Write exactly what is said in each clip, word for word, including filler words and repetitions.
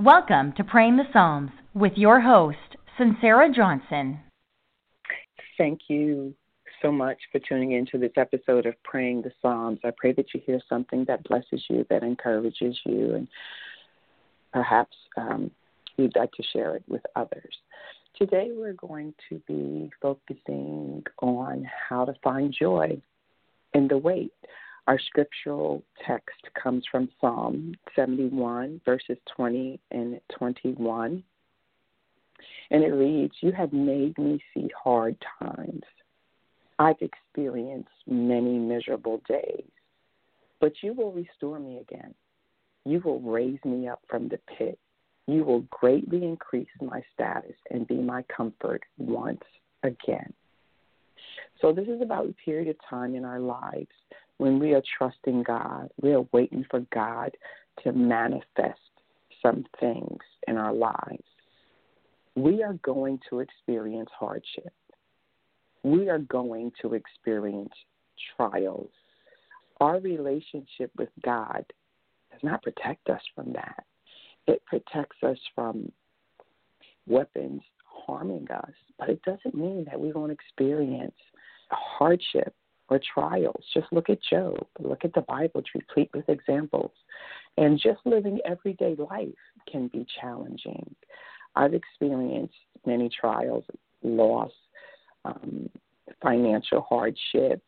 Welcome to Praying the Psalms with your host, Sincera Johnson. Thank you so much for tuning in to this episode of Praying the Psalms. I pray that you hear something that blesses you, that encourages you, and perhaps um, you'd like to share it with others. Today we're going to be focusing on how to find joy in the wait. Our scriptural text comes from Psalm seventy-one, verses twenty and twenty-one. And it reads, "You have made me see hard times. I've experienced many miserable days, but you will restore me again. You will raise me up from the pit. You will greatly increase my status and be my comfort once again." So this is about a period of time in our lives when we are trusting God. We are waiting for God to manifest some things in our lives. We are going to experience hardship. We are going to experience trials. Our relationship with God does not protect us from that. It protects us from weapons harming us, but it doesn't mean that we won't experience hardship or trials. Just look at Job. Look at the Bible. It's replete with examples. And just living everyday life can be challenging. I've experienced many trials, loss, um, financial hardships,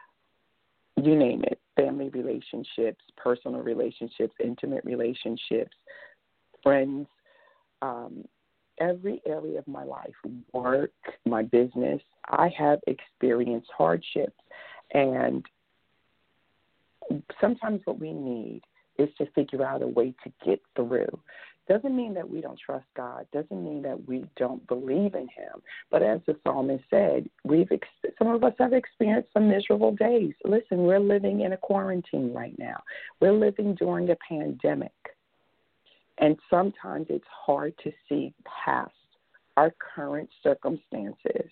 you name it, family relationships, personal relationships, intimate relationships, friends, um, every area of my life, work, my business, I have experienced hardships. And sometimes what we need is to figure out a way to get through. Doesn't mean that we don't trust God. Doesn't mean that we don't believe in Him. But as the psalmist said, we've ex- some of us have experienced some miserable days. Listen, we're living in a quarantine right now. We're living during a pandemic. And sometimes it's hard to see past our current circumstances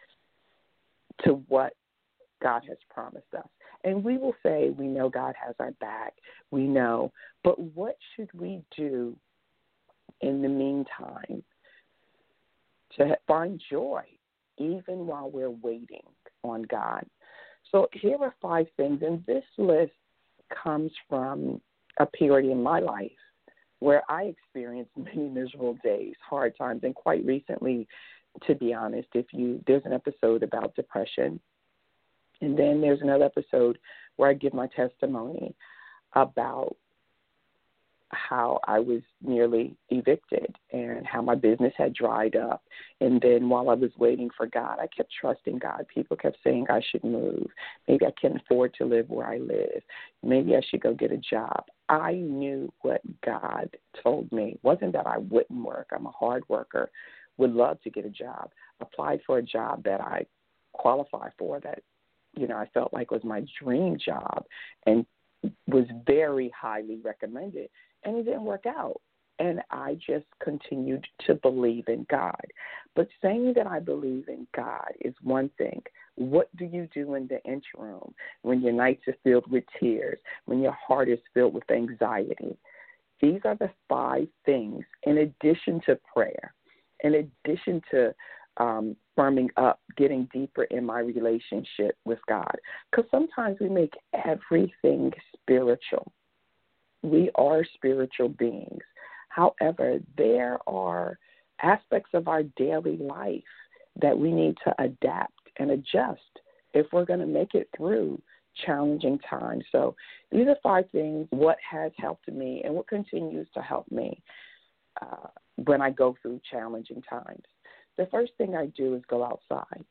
to what God has promised us. And we will say, we know God has our back. We know. But what should we do in the meantime to find joy, even while we're waiting on God? So here are five things, and this list comes from a period in my life where I experienced many miserable days, hard times, and quite recently, to be honest, if you there's an episode about depression, and then there's another episode where I give my testimony about how I was nearly evicted and how my business had dried up. And then while I was waiting for God, I kept trusting God. People kept saying I should move. Maybe I can't afford to live where I live. Maybe I should go get a job. I knew what God told me. It wasn't that I wouldn't work. I'm a hard worker, would love to get a job, applied for a job that I qualify for, that, you know, I felt like was my dream job and was very highly recommended. And it didn't work out. And I just continued to believe in God. But saying that I believe in God is one thing. What do you do in the interim when your nights are filled with tears, when your heart is filled with anxiety? These are the five things, in addition to prayer, in addition to um, firming up, getting deeper in my relationship with God. Because sometimes we make everything spiritual. We are spiritual beings. However, there are aspects of our daily life that we need to adapt and adjust if we're going to make it through challenging times. So these are five things, what has helped me and what continues to help me uh, when I go through challenging times. The first thing I do is go outside.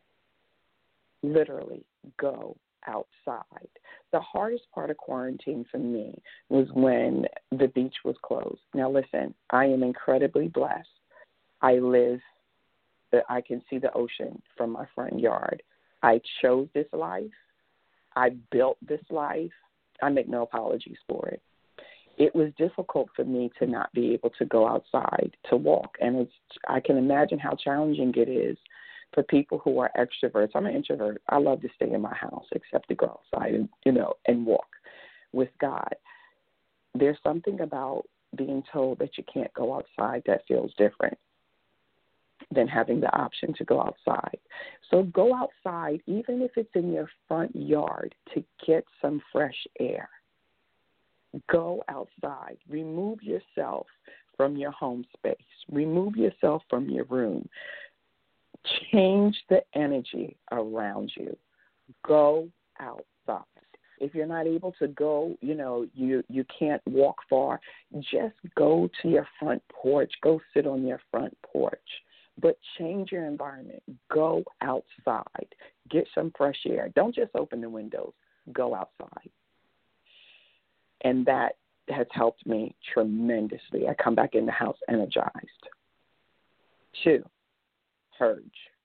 Literally, go outside. The hardest part of quarantine for me was when the beach was closed. Now, listen, I am incredibly blessed. I live, I can see the ocean from my front yard. I chose this life. I built this life. I make no apologies for it. It was difficult for me to not be able to go outside to walk, and it's, I can imagine how challenging it is for people who are extroverts. I'm an introvert. I love to stay in my house except to go outside and, you know, and walk with God. There's something about being told that you can't go outside, that feels different than having the option to go outside. So go outside, even if it's in your front yard, to get some fresh air. Go outside. Remove yourself from your home space. Remove yourself from your room. Change the energy around you. Go outside. If you're not able to go, you know, you, you can't walk far, just go to your front porch. Go sit on your front porch. But change your environment. Go outside. Get some fresh air. Don't just open the windows. Go outside. And that has helped me tremendously. I come back in the house energized. Two, purge.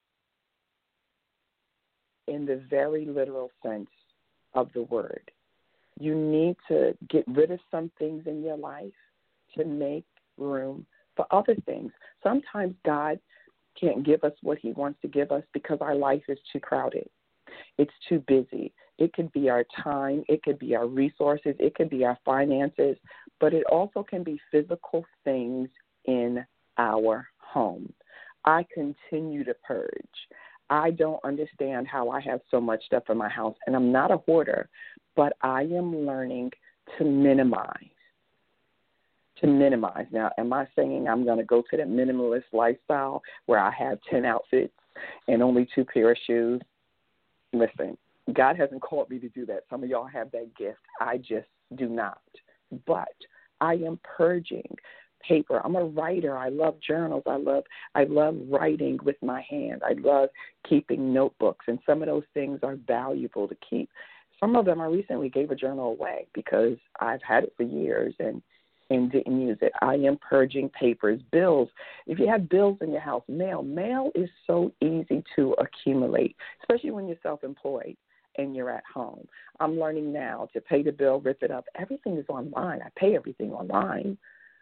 In the very literal sense of the word, you need to get rid of some things in your life to make room for other things. Sometimes God can't give us what he wants to give us because our life is too crowded. It's too busy. It could be our time. It could be our resources. It could be our finances. But it also can be physical things in our home. I continue to purge. I don't understand how I have so much stuff in my house. And I'm not a hoarder, but I am learning to minimize. To minimize. Now, am I saying I'm going to go to the minimalist lifestyle where I have ten outfits and only two pair of shoes? Listen, God hasn't called me to do that. Some of y'all have that gift. I just do not. But I am purging paper. I'm a writer. I love journals. I love I love writing with my hand. I love keeping notebooks, and some of those things are valuable to keep. Some of them I recently gave a journal away because I've had it for years and and didn't use it. I am purging papers, bills. If you have bills in your house, mail. Mail is so easy to accumulate, especially when you're self-employed and you're at home. I'm learning now to pay the bill, rip it up. Everything is online. I pay everything online.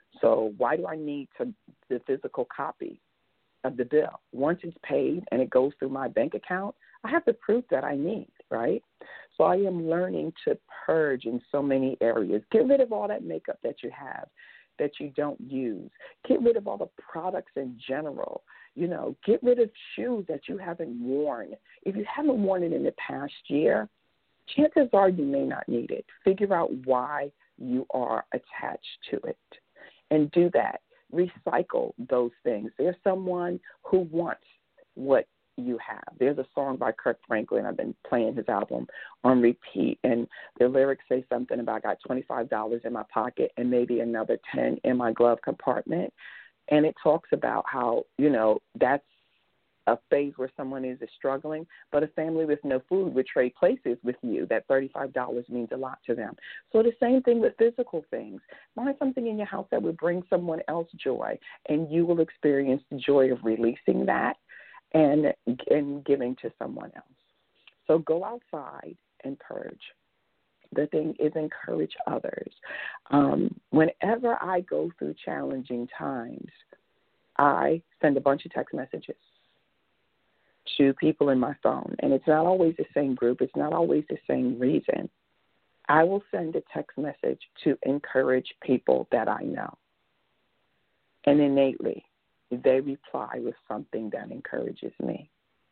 So why do I need to, the physical copy of the bill? Once it's paid and it goes through my bank account, I have the proof that I need, right? So I am learning to purge in so many areas. Get rid of all that makeup that you have that you don't use. Get rid of all the products in general. You know, get rid of shoes that you haven't worn. If you haven't worn it in the past year, chances are you may not need it. Figure out why you are attached to it and do that. Recycle those things. There's someone who wants what you have. There's a song by Kirk Franklin. I've been playing his album on repeat, and the lyrics say something about I got twenty-five dollars in my pocket and maybe another ten in my glove compartment. And it talks about how, you know, that's a phase where someone is struggling, but a family with no food would trade places with you. That thirty-five dollars means a lot to them. So the same thing with physical things. Find something in your house that would bring someone else joy, and you will experience the joy of releasing that and, and giving to someone else. So go outside and purge. The thing is encourage others. Um, whenever I go through challenging times, I send a bunch of text messages to people in my phone. And it's not always the same group. It's not always the same reason. I will send a text message to encourage people that I know. And innately, they reply with something that encourages me.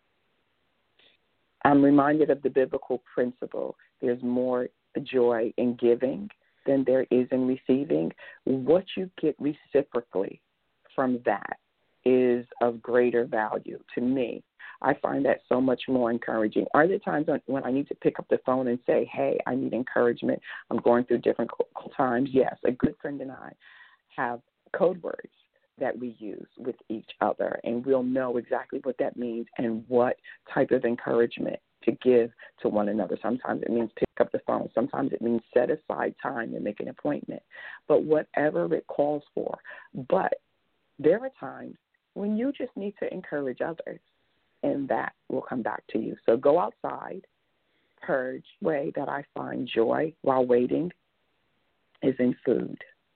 I'm reminded of the biblical principle. There's more joy in giving than there is in receiving. What you get reciprocally from that is of greater value to me. I find that so much more encouraging. Are there times when I need to pick up the phone and say, hey, I need encouragement. I'm going through different times. Yes, a good friend and I have code words that we use with each other, and we'll know exactly what that means and what type of encouragement to give to one another. Sometimes it means pick up the phone. Sometimes it means set aside time and make an appointment. But whatever it calls for. But there are times when you just need to encourage others, and that will come back to you. So go outside, purge. Way that I find joy while waiting is in food.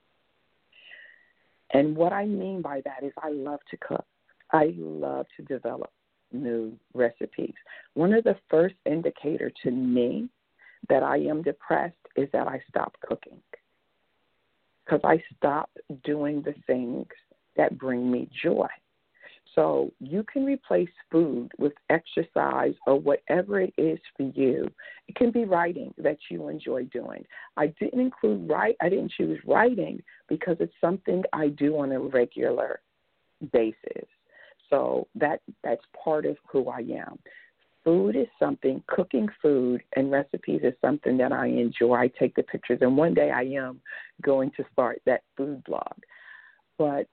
And what I mean by that is I love to cook. I love to develop new recipes. One of the first indicator to me that I am depressed is that I stop cooking. because I stop doing the things that bring me joy. So you can replace food with exercise or whatever it is for you. It can be writing that you enjoy doing. I didn't include write. I didn't choose writing because it's something I do on a regular basis. So that that's part of who I am. Food is something, cooking food and recipes is something that I enjoy. I take the pictures, and one day I am going to start that food blog. But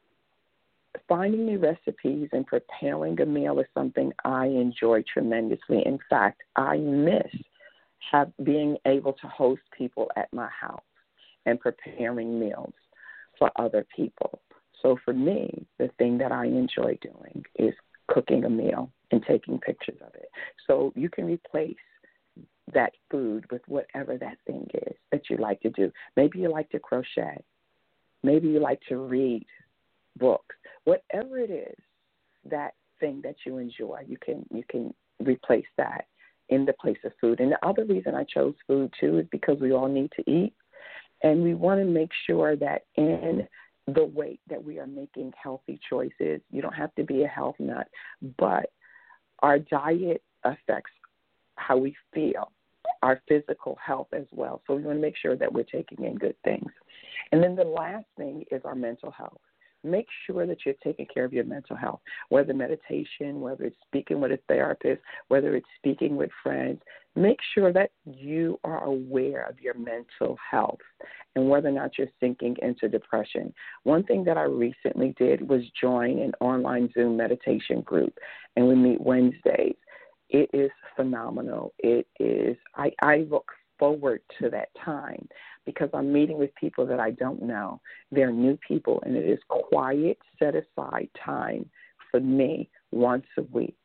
finding new recipes and preparing a meal is something I enjoy tremendously. In fact, I miss have, being able to host people at my house and preparing meals for other people. So for me, the thing that I enjoy doing is cooking a meal and taking pictures of it. So you can replace that food with whatever that thing is that you like to do. Maybe you like to crochet. Maybe you like to read books. Whatever it is, that thing that you enjoy, you can you can replace that in the place of food. And the other reason I chose food, too, is because we all need to eat. And we want to make sure that in the weight that we are making healthy choices. You don't have to be a health nut, but our diet affects how we feel, our physical health as well. So we want to make sure that we're taking in good things. And then the last thing is our mental health. Make sure that you're taking care of your mental health, whether meditation, whether it's speaking with a therapist, whether it's speaking with friends. Make sure that you are aware of your mental health and whether or not you're sinking into depression. One thing that I recently did was join an online Zoom meditation group, and we meet Wednesdays. It is phenomenal. It is, I, I look forward to that time because I'm meeting with people that I don't know. They're new people, and it is quiet, set-aside time for me once a week,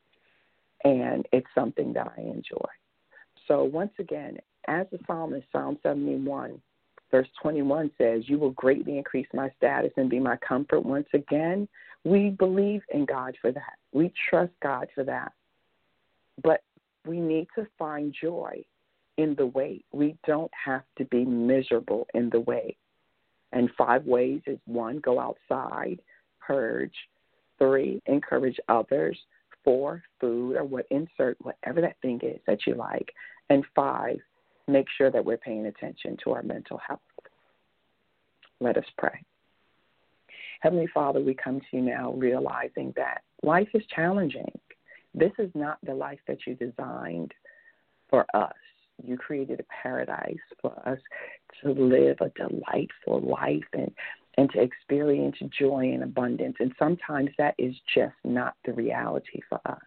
and it's something that I enjoy. So once again, as the psalmist, Psalm seventy-one, verse twenty-one says, you will greatly increase my status and be my comfort. Once again, we believe in God for that. We trust God for that. But we need to find joy in the wait. We don't have to be miserable in the wait. And five ways is one, go outside, purge. Three, encourage others. Four, food or what insert whatever that thing is that you like. And five, make sure that we're paying attention to our mental health. Let us pray. Heavenly Father, we come to you now realizing that life is challenging. This is not the life that you designed for us. You created a paradise for us to live a delightful life and, and to experience joy and abundance. And sometimes that is just not the reality for us.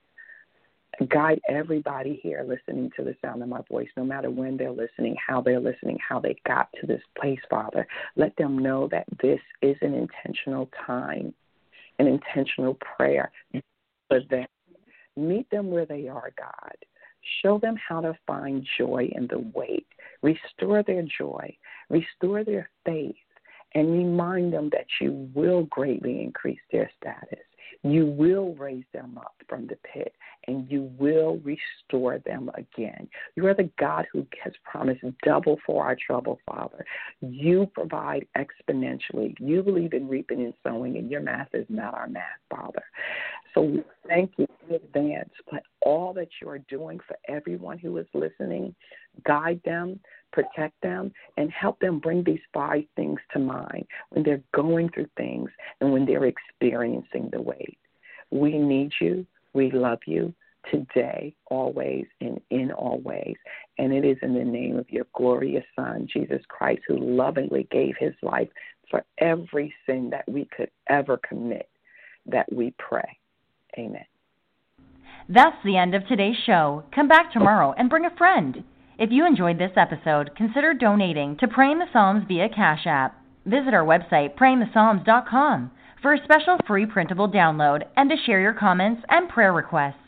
Guide everybody here listening to the sound of my voice, no matter when they're listening, how they're listening, how they got to this place, Father. Let them know that this is an intentional time, an intentional prayer for them. Meet them where they are, God. Show them how to find joy in the wait. Restore their joy. Restore their faith. And remind them that you will greatly increase their status. You will raise them up from the pit, and you will restore them again. You are the God who has promised double for our trouble, Father. You provide exponentially. You believe in reaping and sowing, and your math is not our math, Father. So we thank you in advance for all that you are doing for everyone who is listening. Guide them, protect them, and help them bring these five things to mind when they're going through things and when they're experiencing the wait. We need you. We love you today, always, and in all ways. And it is in the name of your glorious Son, Jesus Christ, who lovingly gave his life for every sin that we could ever commit, that we pray. Amen. That's the end of today's show. Come back tomorrow and bring a friend. If you enjoyed this episode, consider donating to Praying the Psalms via Cash App. Visit our website, praying the psalms dot com, for a special free printable download and to share your comments and prayer requests.